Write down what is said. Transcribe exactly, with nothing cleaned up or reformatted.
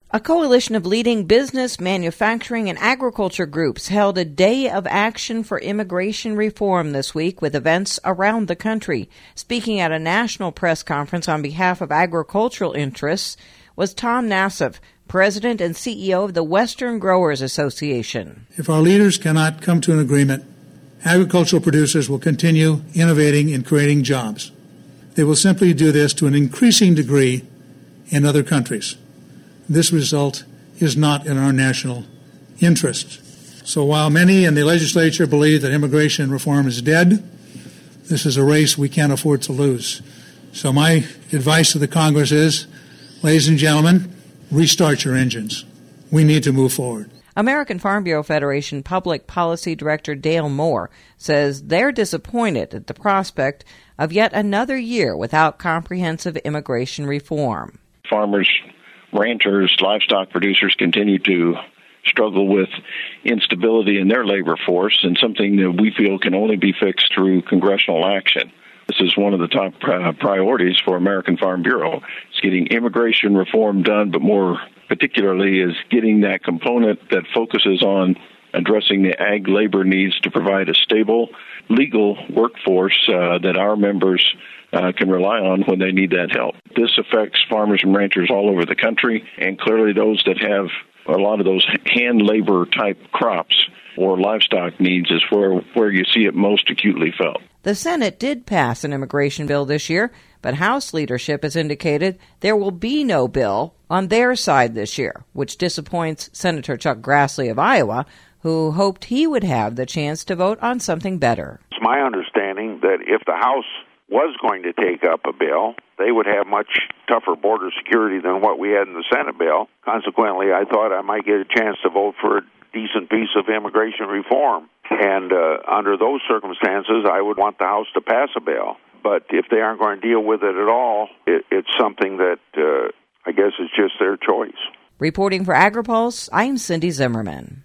A coalition of leading business, manufacturing, and agriculture groups held a day of action for immigration reform this week with events around the country. Speaking at a national press conference on behalf of agricultural interests was Tom Nassif, President and C E O of the Western Growers Association. If our leaders cannot come to an agreement, agricultural producers will continue innovating and creating jobs. They will simply do this to an increasing degree in other countries. This result is not in our national interest. So while many in the legislature believe that immigration reform is dead, this is a race we can't afford to lose. So my advice to the Congress is, ladies and gentlemen, restart your engines. We need to move forward. American Farm Bureau Federation Public Policy Director Dale Moore says they're disappointed at the prospect of yet another year without comprehensive immigration reform. Farmers, ranchers, livestock producers continue to struggle with instability in their labor force, and something that we feel can only be fixed through congressional action. This is one of the top uh, priorities for American Farm Bureau. It's getting immigration reform done, but more particularly is getting that component that focuses on addressing the ag labor needs to provide a stable, legal workforce uh, that our members Uh, can rely on when they need that help. This affects farmers and ranchers all over the country, and clearly those that have a lot of those hand labor type crops or livestock needs is where, where you see it most acutely felt. The Senate did pass an immigration bill this year, but House leadership has indicated there will be no bill on their side this year, which disappoints Senator Chuck Grassley of Iowa, who hoped he would have the chance to vote on something better. It's my understanding that if the House was going to take up a bill, they would have much tougher border security than what we had in the Senate bill. Consequently, I thought I might get a chance to vote for a decent piece of immigration reform. And uh, under those circumstances, I would want the House to pass a bill. But if they aren't going to deal with it at all, it, it's something that uh, I guess is just their choice. Reporting for AgriPulse, I'm Cindy Zimmerman.